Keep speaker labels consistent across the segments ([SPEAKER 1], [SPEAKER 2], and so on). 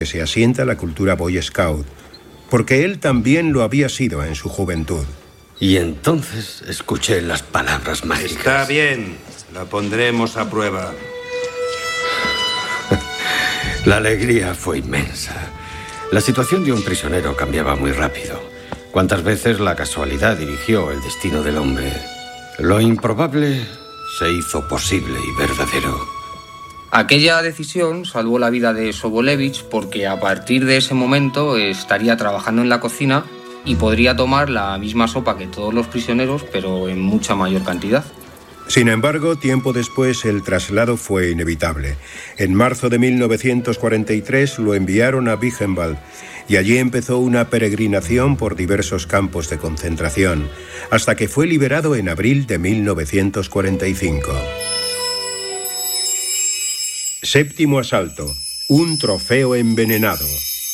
[SPEAKER 1] que se asienta la cultura Boy Scout, porque él también lo había sido en su juventud.
[SPEAKER 2] Y entonces escuché las palabras mágicas.
[SPEAKER 3] Está bien, la pondremos a prueba.
[SPEAKER 2] La alegría fue inmensa. La situación de un prisionero cambiaba muy rápido. ¿Cuántas veces la casualidad dirigió el destino del hombre? Lo improbable se hizo posible y verdadero.
[SPEAKER 4] Aquella decisión salvó la vida de Sobolevich porque a partir de ese momento estaría trabajando en la cocina y podría tomar la misma sopa que todos los prisioneros, pero en mucha mayor cantidad.
[SPEAKER 1] Sin embargo, tiempo después el traslado fue inevitable. En marzo de 1943 lo enviaron a Buchenwald y allí empezó una peregrinación por diversos campos de concentración, hasta que fue liberado en abril de 1945. Séptimo asalto. Un trofeo envenenado.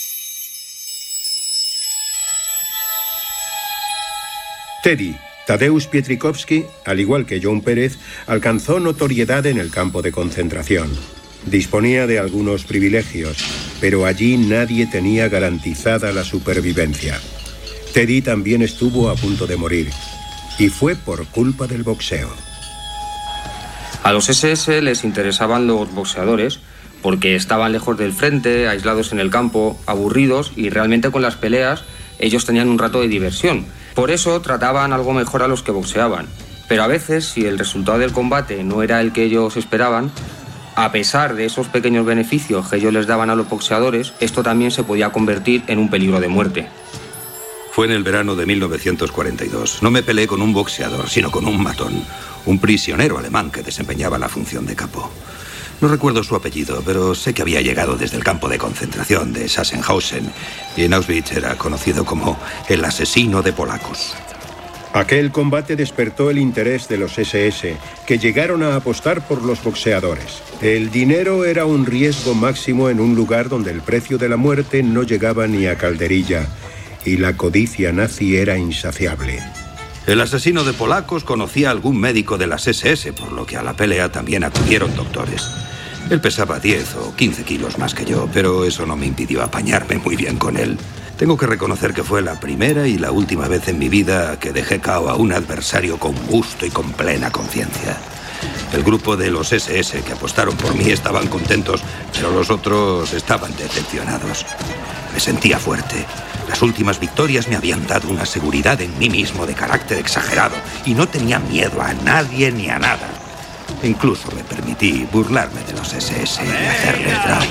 [SPEAKER 1] Teddy, Tadeusz Pietrikowski, al igual que John Pérez, alcanzó notoriedad en el campo de concentración. Disponía de algunos privilegios, pero allí nadie tenía garantizada la supervivencia. Teddy también estuvo a punto de morir, y fue por culpa del boxeo.
[SPEAKER 4] A los SS les interesaban los boxeadores porque estaban lejos del frente, aislados en el campo, aburridos, y realmente con las peleas ellos tenían un rato de diversión. Por eso trataban algo mejor a los que boxeaban. Pero a veces, si el resultado del combate no era el que ellos esperaban, a pesar de esos pequeños beneficios que ellos les daban a los boxeadores, esto también se podía convertir en un peligro de muerte.
[SPEAKER 3] Fue en el verano de 1942. No me peleé con un boxeador, sino con un matón, un prisionero alemán que desempeñaba la función de capo. No recuerdo su apellido, pero sé que había llegado desde el campo de concentración de Sachsenhausen y en Auschwitz era conocido como el asesino de polacos.
[SPEAKER 1] Aquel combate despertó el interés de los SS, que llegaron a apostar por los boxeadores. El dinero era un riesgo máximo en un lugar donde el precio de la muerte no llegaba ni a calderilla, y la codicia nazi era insaciable.
[SPEAKER 3] El asesino de polacos conocía a algún médico de las SS, por lo que a la pelea también acudieron doctores. Él pesaba 10 o 15 kilos más que yo, pero eso no me impidió apañarme muy bien con él. Tengo que reconocer que fue la primera y la última vez en mi vida que dejé cao a un adversario con gusto y con plena conciencia. El grupo de los SS que apostaron por mí estaban contentos, pero los otros estaban decepcionados. Me sentía fuerte. Las últimas victorias me habían dado una seguridad en mí mismo de carácter exagerado y no tenía miedo a nadie ni a nada. Incluso me permití burlarme de los SS y hacerles dramas.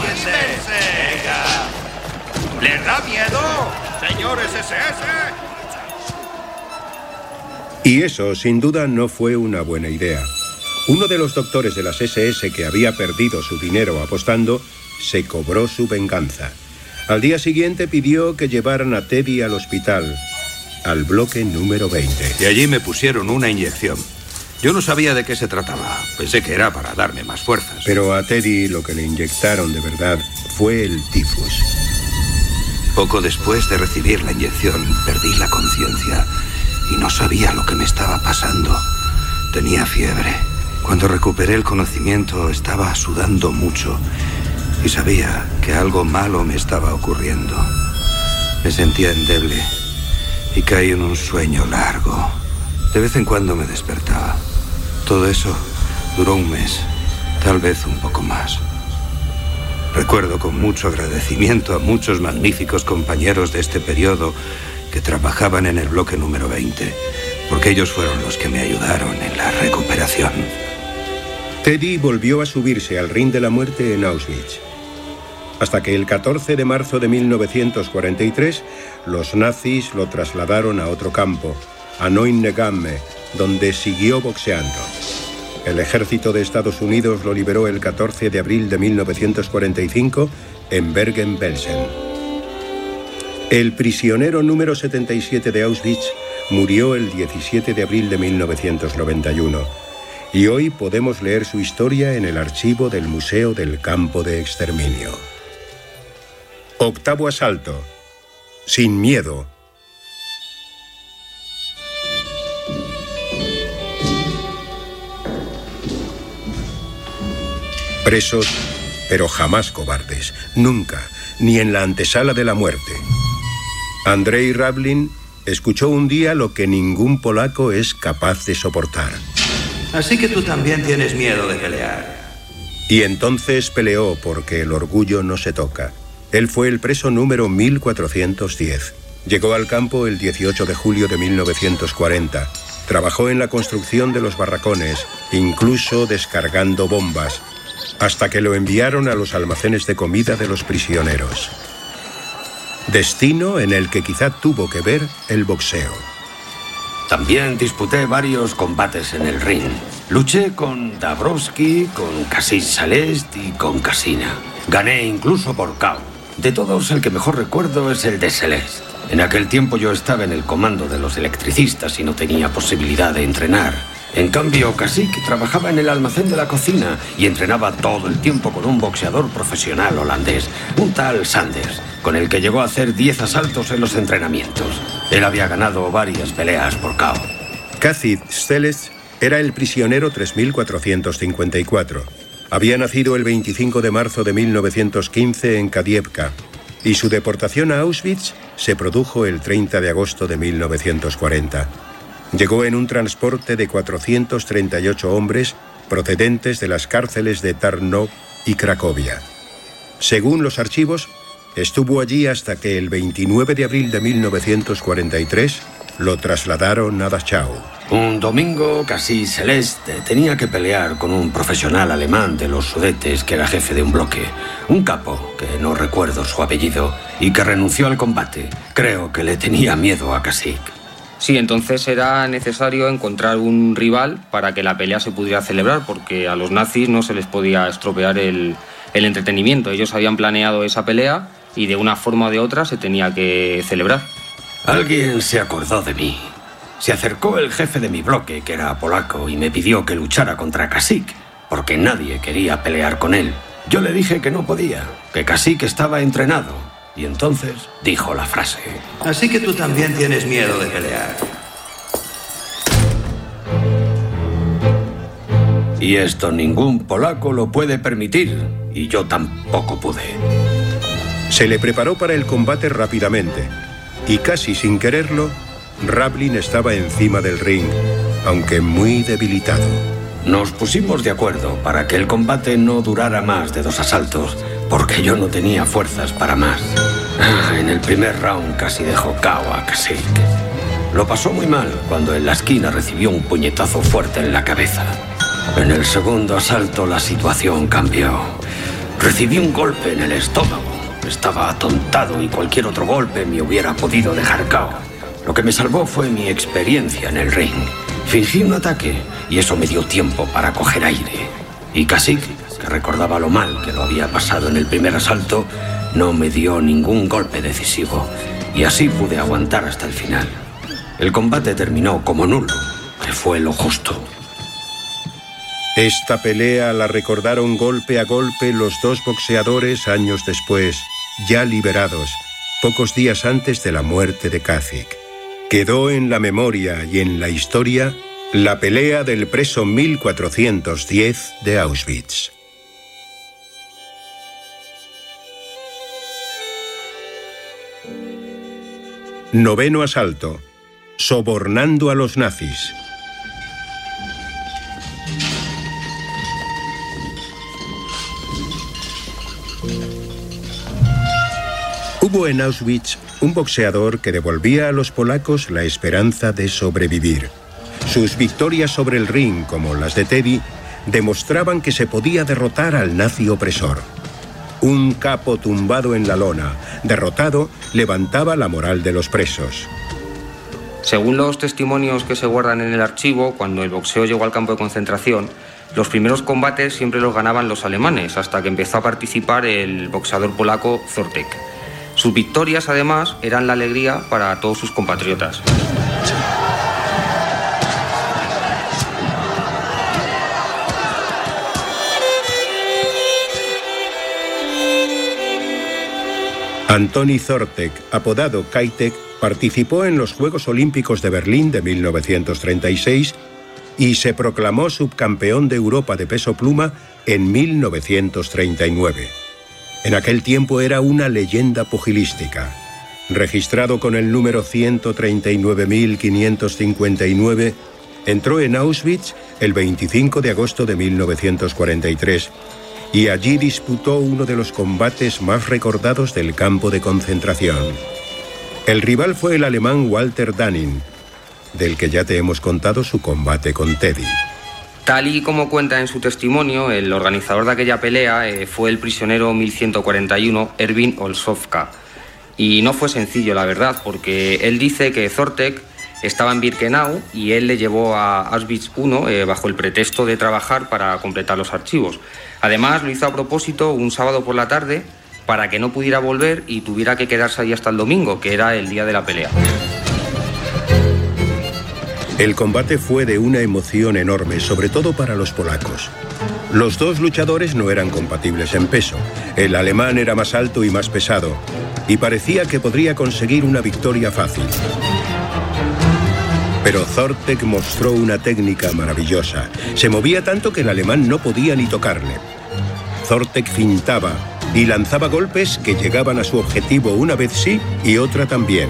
[SPEAKER 5] ¿Les da miedo, señores SS?
[SPEAKER 1] Y eso, sin duda, no fue una buena idea. Uno de los doctores de las SS que había perdido su dinero apostando, se cobró su venganza. Al día siguiente pidió que llevaran a Teddy al hospital, al bloque número 20.
[SPEAKER 3] Y allí me pusieron una inyección. Yo no sabía de qué se trataba. Pensé que era para darme más fuerzas.
[SPEAKER 1] Pero a Teddy lo que le inyectaron de verdad fue el tifus.
[SPEAKER 3] Poco después de recibir la inyección, perdí la conciencia y no sabía lo que me estaba pasando. Tenía fiebre. Cuando recuperé el conocimiento, estaba sudando mucho y sabía que algo malo me estaba ocurriendo. Me sentía endeble y caí en un sueño largo. De vez en cuando me despertaba. Todo eso duró un mes, tal vez un poco más. Recuerdo con mucho agradecimiento a muchos magníficos compañeros de este periodo que trabajaban en el bloque número 20, porque ellos fueron los que me ayudaron en la recuperación.
[SPEAKER 1] Teddy volvió a subirse al ring de la muerte en Auschwitz, hasta que el 14 de marzo de 1943 los nazis lo trasladaron a otro campo, a Neuengamme, donde siguió boxeando. El ejército de Estados Unidos lo liberó el 14 de abril de 1945 en Bergen-Belsen. El prisionero número 77 de Auschwitz murió el 17 de abril de 1991. Y hoy podemos leer su historia en el archivo del Museo del Campo de Exterminio. Octavo asalto. Sin miedo. Presos, pero jamás cobardes. Nunca, ni en la antesala de la muerte. Andrzej Rablin escuchó un día lo que ningún polaco es capaz de soportar.
[SPEAKER 3] Así que tú también tienes miedo de pelear.
[SPEAKER 1] Y entonces peleó porque el orgullo no se toca. Él fue el preso número 1410. Llegó al campo el 18 de julio de 1940. Trabajó en la construcción de los barracones, incluso descargando bombas, hasta que lo enviaron a los almacenes de comida de los prisioneros. Destino en el que quizá tuvo que ver el boxeo.
[SPEAKER 2] También disputé varios combates en el ring. Luché con Dabrowski, con Kasich Salest y con Kasina. Gané incluso por KO. De todos, el que mejor recuerdo es el de Celeste. En aquel tiempo yo estaba en el comando de los electricistas y no tenía posibilidad de entrenar. En cambio, Kasich trabajaba en el almacén de la cocina y entrenaba todo el tiempo con un boxeador profesional holandés, un tal Sanders, con el que llegó a hacer 10 asaltos en los entrenamientos. Él había ganado varias peleas por KO.
[SPEAKER 1] Kasich Celest era el prisionero 3454. Había nacido el 25 de marzo de 1915 en Kadievka y su deportación a Auschwitz se produjo el 30 de agosto de 1940. Llegó en un transporte de 438 hombres procedentes de las cárceles de Tarnów y Cracovia. Según los archivos, estuvo allí hasta que el 29 de abril de 1943 lo trasladaron a Dachau.
[SPEAKER 2] Un domingo, Kasich Celeste tenía que pelear con un profesional alemán de los Sudetes que era jefe de un bloque. Un capo, que no recuerdo su apellido, y que renunció al combate. Creo que le tenía miedo a Kasich.
[SPEAKER 4] Sí, entonces era necesario encontrar un rival para que la pelea se pudiera celebrar, porque a los nazis no se les podía estropear el entretenimiento. Ellos habían planeado esa pelea y de una forma o de otra se tenía que celebrar.
[SPEAKER 2] Alguien se acordó de mí. Se acercó el jefe de mi bloque, que era polaco, y me pidió que luchara contra Kasich, porque nadie quería pelear con él. Yo le dije que no podía, que Kasich estaba entrenado. Y entonces dijo la frase:
[SPEAKER 3] Así que tú también tienes miedo de pelear.
[SPEAKER 2] Y esto ningún polaco lo puede permitir, y yo tampoco pude.
[SPEAKER 1] Se le preparó para el combate rápidamente, y casi sin quererlo, Rablin estaba encima del ring, aunque muy debilitado.
[SPEAKER 2] Nos pusimos de acuerdo para que el combate no durara más de 2 asaltos, porque yo no tenía fuerzas para más. En el primer round casi dejó KO a Kasich. Lo pasó muy mal cuando en la esquina recibió un puñetazo fuerte en la cabeza. En el segundo asalto la situación cambió. Recibí un golpe en el estómago. Estaba atontado y cualquier otro golpe me hubiera podido dejar KO. Lo que me salvó fue mi experiencia en el ring. Fingí un ataque y eso me dio tiempo para coger aire. Y Kasich, que recordaba lo mal que lo había pasado en el primer asalto, no me dio ningún golpe decisivo. Y así pude aguantar hasta el final. El combate terminó como nulo, que fue lo justo.
[SPEAKER 1] Esta pelea la recordaron golpe a golpe los dos boxeadores años después, ya liberados, pocos días antes de la muerte de Kasich. Quedó en la memoria y en la historia la pelea del preso 1410 de Auschwitz. Noveno asalto. Sobornando a los nazis. Hubo en Auschwitz un boxeador que devolvía a los polacos la esperanza de sobrevivir. Sus victorias sobre el ring, como las de Teddy, demostraban que se podía derrotar al nazi opresor. Un capo tumbado en la lona, derrotado, levantaba la moral de los presos.
[SPEAKER 4] Según los testimonios que se guardan en el archivo, cuando el boxeo llegó al campo de concentración, los primeros combates siempre los ganaban los alemanes, hasta que empezó a participar el boxeador polaco Zortek. Sus victorias, además, eran la alegría para todos sus compatriotas.
[SPEAKER 1] Antoni Zortek, apodado Kajtek, participó en los Juegos Olímpicos de Berlín de 1936 y se proclamó subcampeón de Europa de peso pluma en 1939. En aquel tiempo era una leyenda pugilística. Registrado con el número 139.559, entró en Auschwitz el 25 de agosto de 1943 y allí disputó uno de los combates más recordados del campo de concentración. El rival fue el alemán Walter Danning, del que ya te hemos contado su combate con Teddy.
[SPEAKER 4] Tal y como cuenta en su testimonio, el organizador de aquella pelea fue el prisionero 1141 Erwin Olszówka. Y no fue sencillo, la verdad, porque él dice que Zortek estaba en Birkenau y él le llevó a Auschwitz I bajo el pretexto de trabajar para completar los archivos. Además, lo hizo a propósito un sábado por la tarde para que no pudiera volver y tuviera que quedarse ahí hasta el domingo, que era el día de la pelea.
[SPEAKER 1] El combate fue de una emoción enorme, sobre todo para los polacos. Los dos luchadores no eran compatibles en peso. El alemán era más alto y más pesado, y parecía que podría conseguir una victoria fácil. Pero Zortek mostró una técnica maravillosa. Se movía tanto que el alemán no podía ni tocarle. Zortek fintaba y lanzaba golpes que llegaban a su objetivo una vez sí y otra también.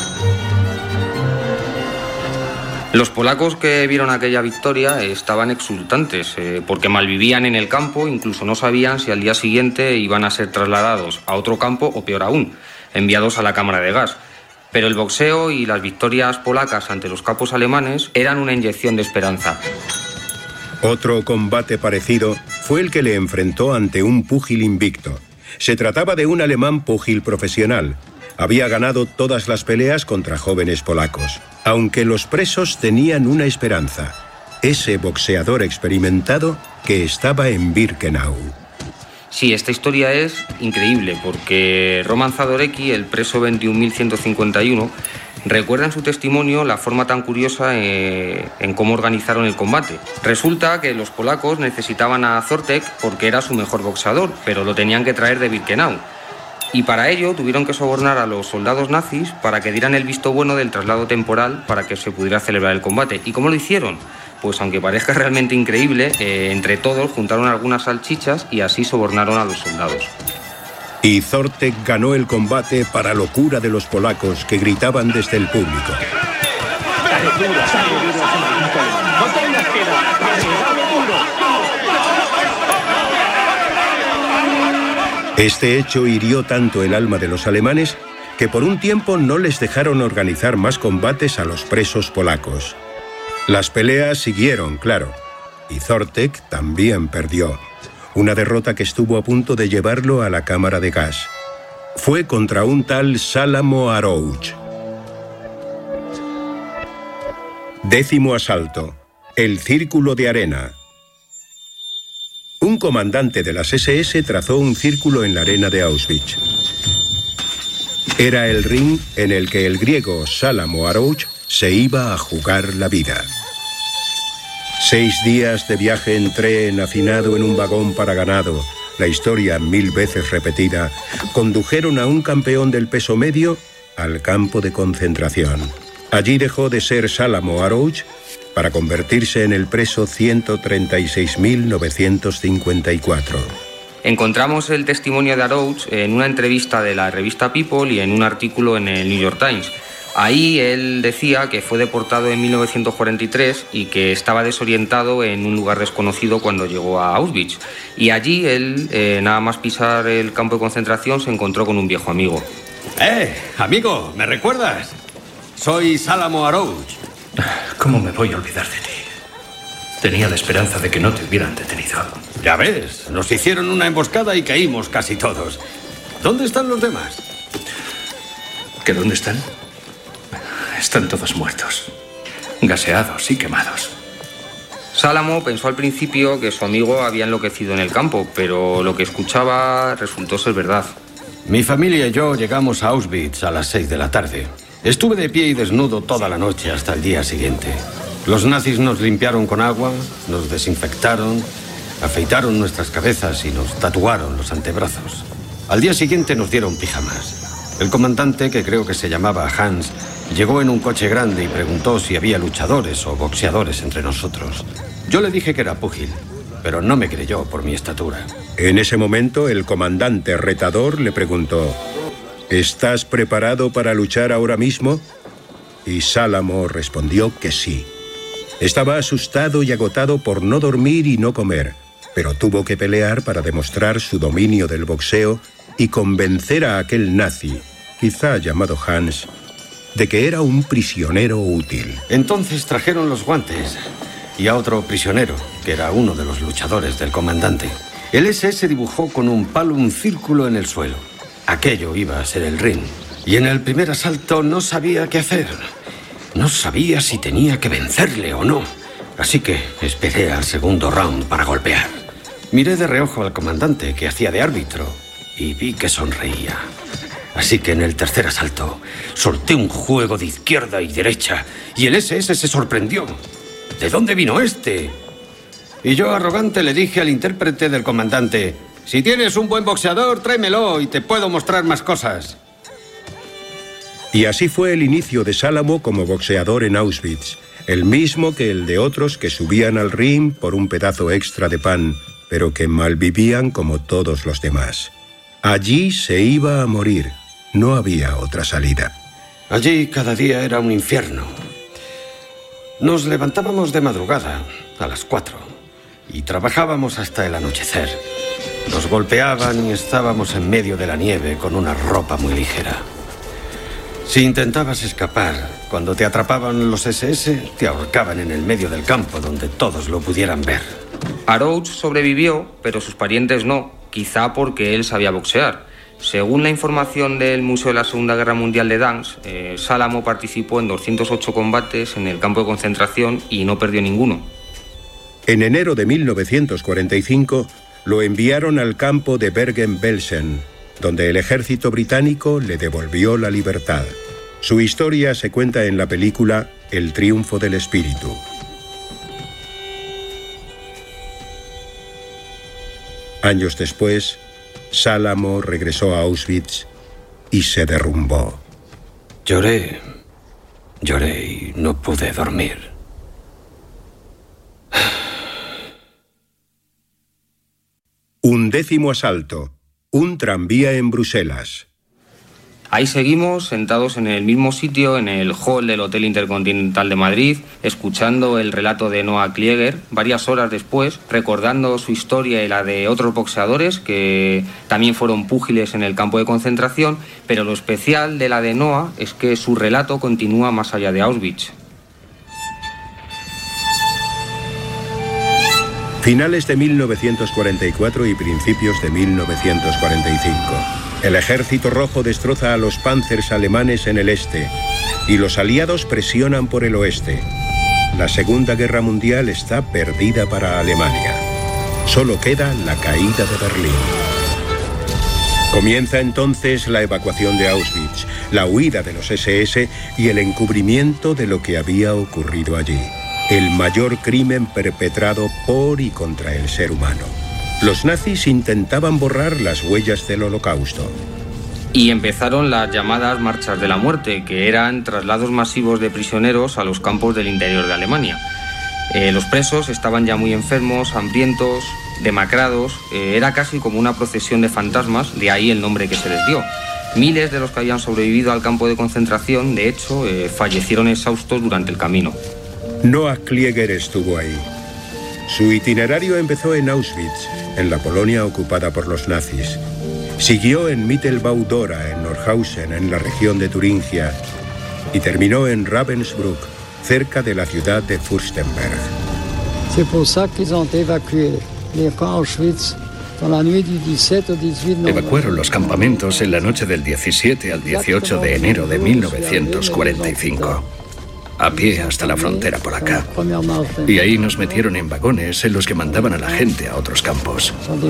[SPEAKER 4] Los polacos que vieron aquella victoria estaban exultantes, porque malvivían en el campo, incluso no sabían si al día siguiente iban a ser trasladados a otro campo o, peor aún, enviados a la cámara de gas. Pero el boxeo y las victorias polacas ante los capos alemanes eran una inyección de esperanza.
[SPEAKER 1] Otro combate parecido fue el que le enfrentó ante un púgil invicto. Se trataba de un alemán púgil profesional. Había ganado todas las peleas contra jóvenes polacos. Aunque los presos tenían una esperanza, ese boxeador experimentado que estaba en Birkenau.
[SPEAKER 4] Sí, esta historia es increíble porque Roman Zadorecki, el preso 21.151, recuerda en su testimonio la forma tan curiosa en cómo organizaron el combate. Resulta que los polacos necesitaban a Zortek porque era su mejor boxeador, pero lo tenían que traer de Birkenau. Y para ello tuvieron que sobornar a los soldados nazis para que dieran el visto bueno del traslado temporal para que se pudiera celebrar el combate. ¿Y cómo lo hicieron? Pues aunque parezca realmente increíble, entre todos juntaron algunas salchichas y así sobornaron a los soldados.
[SPEAKER 1] Y Zortek ganó el combate para locura de los polacos que gritaban desde el público. Este hecho hirió tanto el alma de los alemanes que por un tiempo no les dejaron organizar más combates a los presos polacos. Las peleas siguieron, claro, y Zortek también perdió. Una derrota que estuvo a punto de llevarlo a la cámara de gas. Fue contra un tal Szalamo Arouch. 10º asalto. El círculo de arena. Un comandante de las SS trazó un círculo en la arena de Auschwitz. Era el ring en el que el griego Szalamo Arouch se iba a jugar la vida. 6 días de viaje en tren hacinado en un vagón para ganado, la historia 1000 veces repetida, condujeron a un campeón del peso medio al campo de concentración. Allí dejó de ser Szalamo Arouch para convertirse en el preso 136.954.
[SPEAKER 4] Encontramos el testimonio de Arouch en una entrevista de la revista People y en un artículo en el New York Times. Ahí él decía que fue deportado en 1943 y que estaba desorientado en un lugar desconocido cuando llegó a Auschwitz. Y allí él, nada más pisar el campo de concentración, se encontró con un viejo amigo.
[SPEAKER 2] Amigo, ¿me recuerdas? Soy Szalamo Arouch.
[SPEAKER 6] ¿Cómo me voy a olvidar de ti? Tenía la esperanza de que no te hubieran detenido.
[SPEAKER 2] Ya ves, nos hicieron una emboscada y caímos casi todos. ¿Dónde están los demás?
[SPEAKER 6] ¿Que dónde están? Están todos muertos, gaseados y quemados.
[SPEAKER 4] Szalamo pensó al principio que su amigo había enloquecido en el campo, pero lo que escuchaba resultó ser verdad.
[SPEAKER 2] Mi familia y yo llegamos a Auschwitz a las 6 de la tarde. Estuve de pie y desnudo toda la noche hasta el día siguiente. Los nazis nos limpiaron con agua, nos desinfectaron, afeitaron nuestras cabezas y nos tatuaron los antebrazos. Al día siguiente nos dieron pijamas. El comandante, que creo que se llamaba Hans, llegó en un coche grande y preguntó si había luchadores o boxeadores entre nosotros. Yo le dije que era púgil. pero no me creyó por mi estatura.
[SPEAKER 1] En ese momento, el comandante retador le preguntó: ¿estás preparado para luchar ahora mismo? Y Sálamo respondió que sí. Estaba asustado y agotado por no dormir y no comer, pero tuvo que pelear para demostrar su dominio del boxeo y convencer a aquel nazi, quizá llamado Hans, de que era un prisionero útil.
[SPEAKER 2] Entonces trajeron los guantes y a otro prisionero, que era uno de los luchadores del comandante. El SS dibujó con un palo un círculo en el suelo. Aquello iba a ser el ring. Y en el primer asalto no sabía qué hacer. No sabía si tenía que vencerle o no. Así que esperé al segundo round para golpear. Miré de reojo al comandante, que hacía de árbitro, y vi que sonreía. Así que en el tercer asalto solté un juego de izquierda y derecha y el SS se sorprendió. ¿De dónde vino este? Y yo, arrogante, le dije al intérprete del comandante: si tienes un buen boxeador, tráemelo y te puedo mostrar más cosas.
[SPEAKER 1] Y así fue el inicio de Sálamo como boxeador en Auschwitz, el mismo que el de otros que subían al ring por un pedazo extra de pan, pero que malvivían como todos los demás. Allí se iba a morir. No había otra salida.
[SPEAKER 2] Allí cada día era un infierno. Nos levantábamos de madrugada, a las 4, y trabajábamos hasta el anochecer. Nos golpeaban y estábamos en medio de la nieve con una ropa muy ligera. Si intentabas escapar, cuando te atrapaban los SS, te ahorcaban en el medio del campo donde todos lo pudieran ver.
[SPEAKER 4] Arouch sobrevivió, pero sus parientes no, quizá porque él sabía boxear. Según la información del Museo de la Segunda Guerra Mundial de Danz, Sálamo participó en 208 combates en el campo de concentración y no perdió ninguno.
[SPEAKER 1] En enero de 1945 lo enviaron al campo de Bergen-Belsen, donde el ejército británico le devolvió la libertad. Su historia se cuenta en la película El triunfo del espíritu. Años después, Sálamo regresó a Auschwitz y se derrumbó.
[SPEAKER 2] Lloré y no pude dormir.
[SPEAKER 1] Un 10º asalto. Un tranvía en Bruselas.
[SPEAKER 4] Ahí seguimos, sentados en el mismo sitio, en el hall del Hotel Intercontinental de Madrid, escuchando el relato de Noah Klieger, varias horas después, recordando su historia y la de otros boxeadores que también fueron púgiles en el campo de concentración, pero lo especial de la de Noah es que su relato continúa más allá de Auschwitz.
[SPEAKER 1] Finales de 1944 y principios de 1945. El Ejército Rojo destroza a los Panzers alemanes en el este y los aliados presionan por el oeste. La Segunda Guerra Mundial está perdida para Alemania. Solo queda la caída de Berlín. Comienza entonces la evacuación de Auschwitz, la huida de los SS y el encubrimiento de lo que había ocurrido allí. El mayor crimen perpetrado por y contra el ser humano. Los nazis intentaban borrar las huellas del Holocausto.
[SPEAKER 4] Y empezaron las llamadas marchas de la muerte, que eran traslados masivos de prisioneros a los campos del interior de Alemania. Los presos estaban ya muy enfermos, hambrientos, demacrados. Era casi como una procesión de fantasmas, de ahí el nombre que se les dio. Miles de los que habían sobrevivido al campo de concentración, de hecho, fallecieron exhaustos durante el camino.
[SPEAKER 1] Noah Klieger estuvo ahí. Su itinerario empezó en Auschwitz, en la Polonia ocupada por los nazis. Siguió en Mittelbau-Dora, en Nordhausen, en la región de Turingia, y terminó en Ravensbrück, cerca de la ciudad de Fürstenberg.
[SPEAKER 7] C'est pour ça qu'ils ont évacué les camps Auschwitz dans la nuit du 17 au 18 novembre.
[SPEAKER 6] Evacuaron los campamentos en la noche del 17 al 18 de enero de 1945. A pie hasta la frontera polaca. Y ahí nos metieron en vagones en los que mandaban a la gente a otros campos.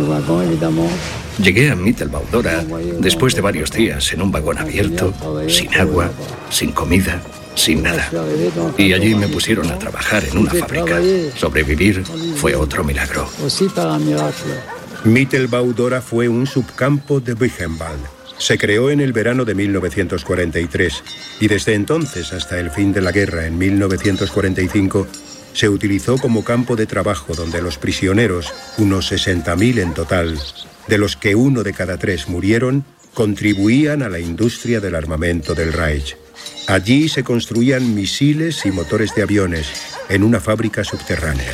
[SPEAKER 6] Llegué a Mittelbau-Dora después de varios días en un vagón abierto, sin agua, sin comida, sin nada. Y allí me pusieron a trabajar en una fábrica. Sobrevivir fue otro milagro.
[SPEAKER 1] Mittelbau-Dora fue un subcampo de Buchenwald. Se creó en el verano de 1943 y desde entonces hasta el fin de la guerra en 1945 se utilizó como campo de trabajo donde los prisioneros, unos 60.000 en total, de los que 1 de cada 3 murieron, contribuían a la industria del armamento del Reich. Allí se construían misiles y motores de aviones en una fábrica subterránea.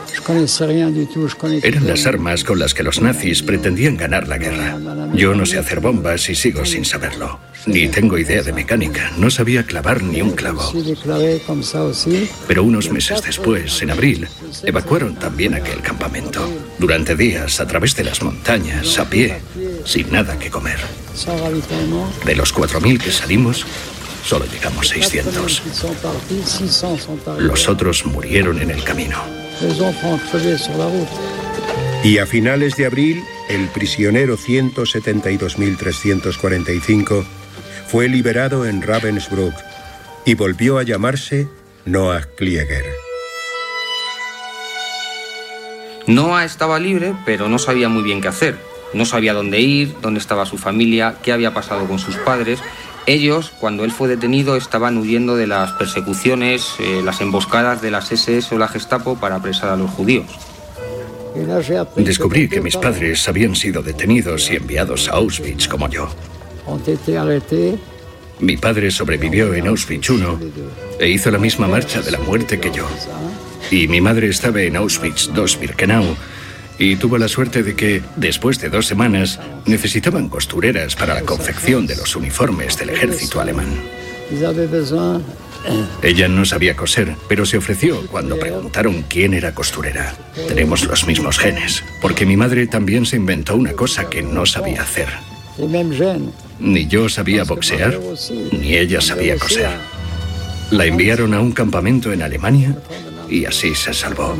[SPEAKER 6] Eran las armas con las que los nazis pretendían ganar la guerra. Yo no sé hacer bombas y sigo sin saberlo. Ni tengo idea de mecánica, no sabía clavar ni un clavo. Pero unos meses después, en abril, evacuaron también aquel campamento. Durante días, a través de las montañas, a pie, sin nada que comer. De los 4.000 que salimos, solo llegamos 600. Los otros murieron en el camino.
[SPEAKER 1] Y a finales de abril, el prisionero 172.345 fue liberado en Ravensbrück y volvió a llamarse Noah Klieger.
[SPEAKER 4] Noah estaba libre, pero no sabía muy bien qué hacer. No sabía dónde ir, dónde estaba su familia, qué había pasado con sus padres. Ellos, cuando él fue detenido, estaban huyendo de las persecuciones, las emboscadas de las SS o la Gestapo para apresar a los judíos.
[SPEAKER 6] Descubrí que mis padres habían sido detenidos y enviados a Auschwitz como yo. Mi padre sobrevivió en Auschwitz I e hizo la misma marcha de la muerte que yo. Y mi madre estaba en Auschwitz II-Birkenau y tuvo la suerte de que, después de 2 semanas, necesitaban costureras para la confección de los uniformes del ejército alemán. Ella no sabía coser, pero se ofreció cuando preguntaron quién era costurera. Tenemos los mismos genes, porque mi madre también se inventó una cosa que no sabía hacer. Ni yo sabía boxear, ni ella sabía coser. La enviaron a un campamento en Alemania y así se salvó.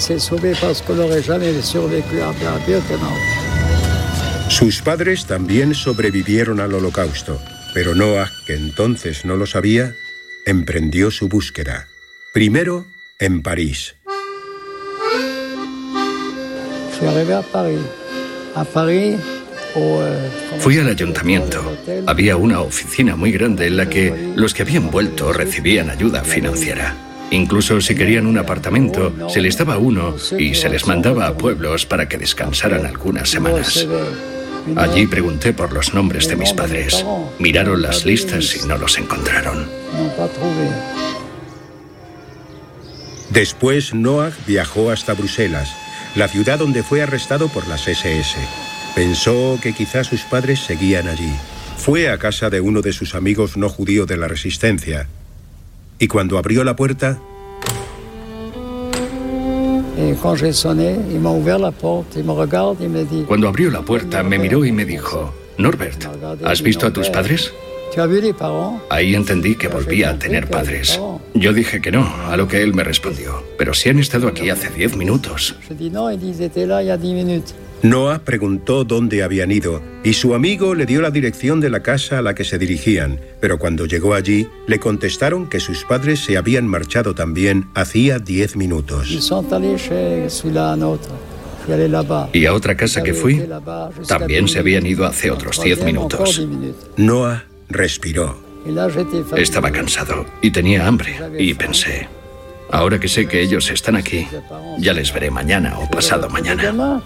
[SPEAKER 1] Sus padres también sobrevivieron al Holocausto, pero Noah, que entonces no lo sabía, emprendió su búsqueda. Primero en París.
[SPEAKER 6] Fui al ayuntamiento. Había una oficina muy grande en la que los que habían vuelto recibían ayuda financiera. Incluso si querían un apartamento, se les daba uno y se les mandaba a pueblos para que descansaran algunas semanas. Allí pregunté por los nombres de mis padres. Miraron las listas y no los encontraron.
[SPEAKER 1] Después Noah viajó hasta Bruselas, la ciudad donde fue arrestado por las SS. Pensó que quizás sus padres seguían allí. Fue a casa de uno de sus amigos no judíos de la Resistencia. Y cuando abrió la puerta...
[SPEAKER 6] Cuando abrió la puerta, me miró y me dijo: Norbert, ¿has visto a tus padres? Ahí entendí que volvía a tener padres. Yo dije que no, a lo que él me respondió: pero si han estado aquí hace 10 minutos.
[SPEAKER 1] Noah preguntó dónde habían ido y su amigo le dio la dirección de la casa a la que se dirigían, pero cuando llegó allí le contestaron que sus padres se habían marchado también hacía 10 minutos.
[SPEAKER 6] Y a otra casa que fui, también se habían ido hace otros 10 minutos.
[SPEAKER 1] Noah respiró.
[SPEAKER 6] Estaba cansado y tenía hambre y pensé: ahora que sé que ellos están aquí, ya les veré mañana o pasado mañana.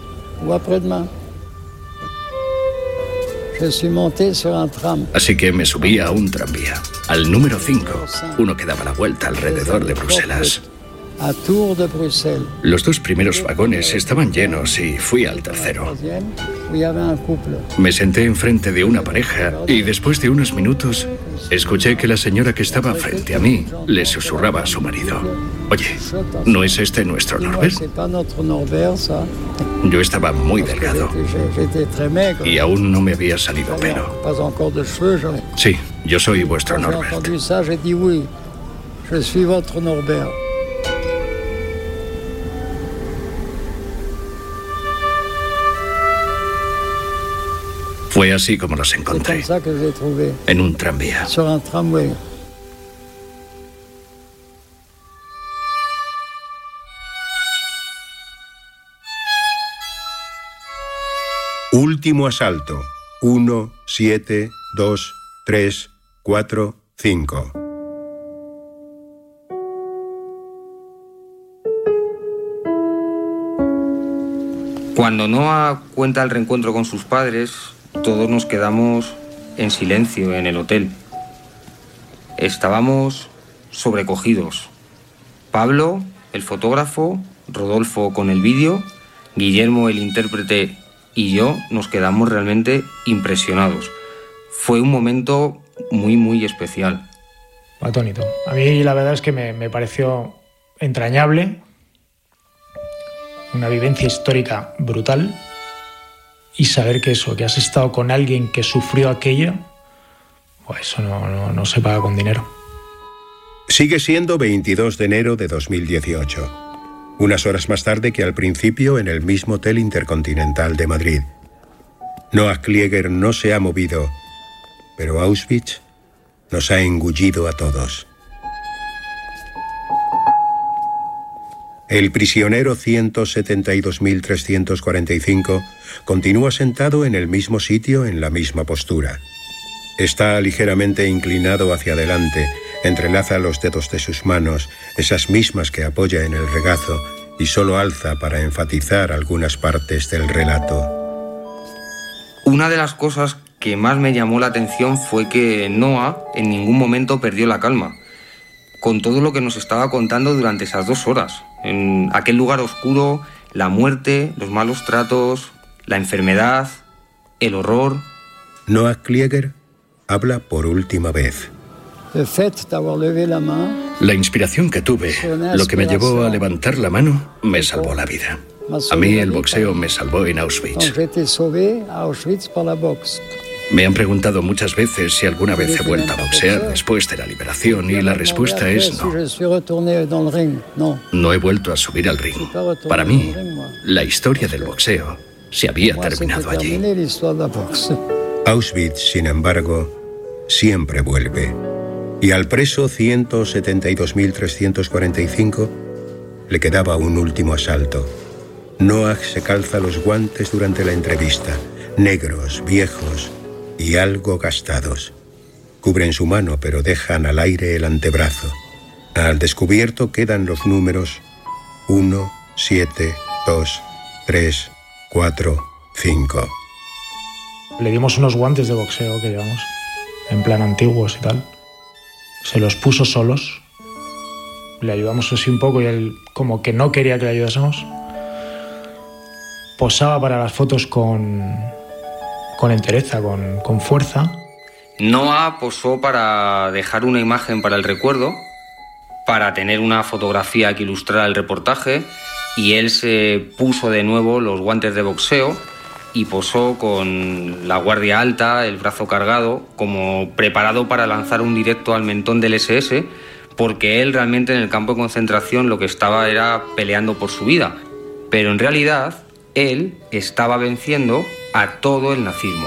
[SPEAKER 6] Así que me subí a un tranvía, al número 5, uno que daba la vuelta alrededor de Bruselas. Los 2 primeros vagones estaban llenos y fui al tercero. Me senté enfrente de una pareja y después de unos minutos escuché que la señora que estaba frente a mí le susurraba a su marido: oye, ¿no es este nuestro Norbert? Yo estaba muy delgado y aún no me había salido pelo. Sí, yo soy vuestro Norbert. Fue así como los encontré, en un tranvía.
[SPEAKER 1] Último asalto. 1, 7, 2, 3, 4, 5.
[SPEAKER 4] Cuando Noah cuenta el reencuentro con sus padres, todos nos quedamos en silencio en el hotel. Estábamos sobrecogidos. Pablo, el fotógrafo, Rodolfo con el vídeo, Guillermo, el intérprete, y yo nos quedamos realmente impresionados. Fue un momento muy, muy especial.
[SPEAKER 8] Atónito. A mí la verdad es que me pareció entrañable, una vivencia histórica brutal, y saber que eso, que has estado con alguien que sufrió aquello, pues eso no se paga con dinero.
[SPEAKER 1] Sigue siendo 22 de enero de 2018, unas horas más tarde que al principio en el mismo Hotel Intercontinental de Madrid. Noah Klieger no se ha movido, pero Auschwitz nos ha engullido a todos. El prisionero 172.345 continúa sentado en el mismo sitio, en la misma postura. Está ligeramente inclinado hacia adelante, entrelaza los dedos de sus manos, esas mismas que apoya en el regazo, y solo alza para enfatizar algunas partes del relato.
[SPEAKER 4] Una de las cosas que más me llamó la atención fue que Noah en ningún momento perdió la calma, con todo lo que nos estaba contando durante esas 2 horas. En aquel lugar oscuro, la muerte, los malos tratos, la enfermedad, el horror.
[SPEAKER 1] Noah Klieger habla por última vez.
[SPEAKER 6] La inspiración que tuve, lo que me llevó a levantar la mano, me salvó la vida. A mí el boxeo me salvó en Auschwitz. Me han preguntado muchas veces si alguna vez he vuelto a boxear después de la liberación, y la respuesta es no. No he vuelto a subir al ring. Para mí, la historia del boxeo se había terminado allí.
[SPEAKER 1] Auschwitz, sin embargo, siempre vuelve. Y al preso 172.345 le quedaba un último asalto. Noah se calza los guantes durante la entrevista, negros, viejos y algo gastados. Cubren su mano, pero dejan al aire el antebrazo. Al descubierto quedan los números 1, 7, 2, 3, 4, 5.
[SPEAKER 8] Le dimos unos guantes de boxeo que llevamos, en plan antiguos y tal. Se los puso solos. Le ayudamos así un poco y él como que no quería que le ayudásemos. Posaba para las fotos con entereza, con fuerza.
[SPEAKER 4] Noah posó para dejar una imagen para el recuerdo, para tener una fotografía que ilustrara el reportaje, y él se puso de nuevo los guantes de boxeo y posó con la guardia alta, el brazo cargado, como preparado para lanzar un directo al mentón del SS, porque él realmente en el campo de concentración lo que estaba era peleando por su vida. Pero en realidad él estaba venciendo a todo el nazismo.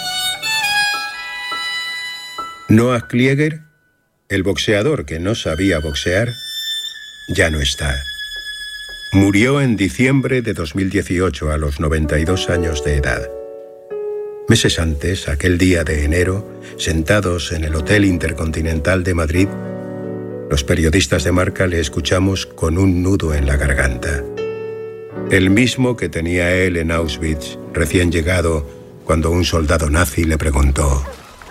[SPEAKER 1] Noah Klieger, el boxeador que no sabía boxear, ya no está. Murió en diciembre de 2018 a los 92 años de edad. Meses antes, aquel día de enero, sentados en el Hotel Intercontinental de Madrid, los periodistas de Marca le escuchamos con un nudo en la garganta. El mismo que tenía él en Auschwitz, recién llegado, cuando un soldado nazi le preguntó: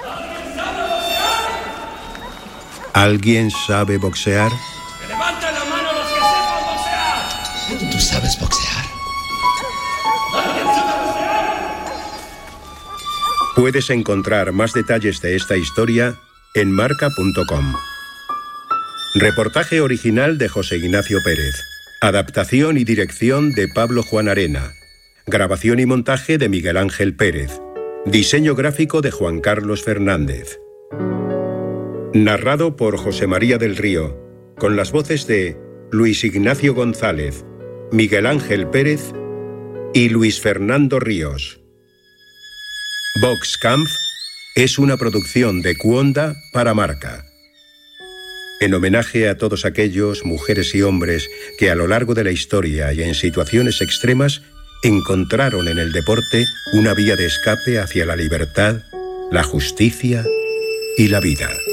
[SPEAKER 1] ¿alguien sabe boxear?
[SPEAKER 5] ¡Que levanten la mano los que sepan boxear!
[SPEAKER 9] ¿Tú sabes boxear?
[SPEAKER 5] ¿Alguien sabe boxear?
[SPEAKER 1] Puedes encontrar más detalles de esta historia en marca.com. Reportaje original de José Ignacio Pérez. Adaptación y dirección de Pablo Juan Arena. Grabación y montaje de Miguel Ángel Pérez. Diseño gráfico de Juan Carlos Fernández. Narrado por José María del Río, con las voces de Luis Ignacio González, Miguel Ángel Pérez y Luis Fernando Ríos. Boxkampf es una producción de Cuonda para Marca. En homenaje a todos aquellos mujeres y hombres que a lo largo de la historia y en situaciones extremas encontraron en el deporte una vía de escape hacia la libertad, la justicia y la vida.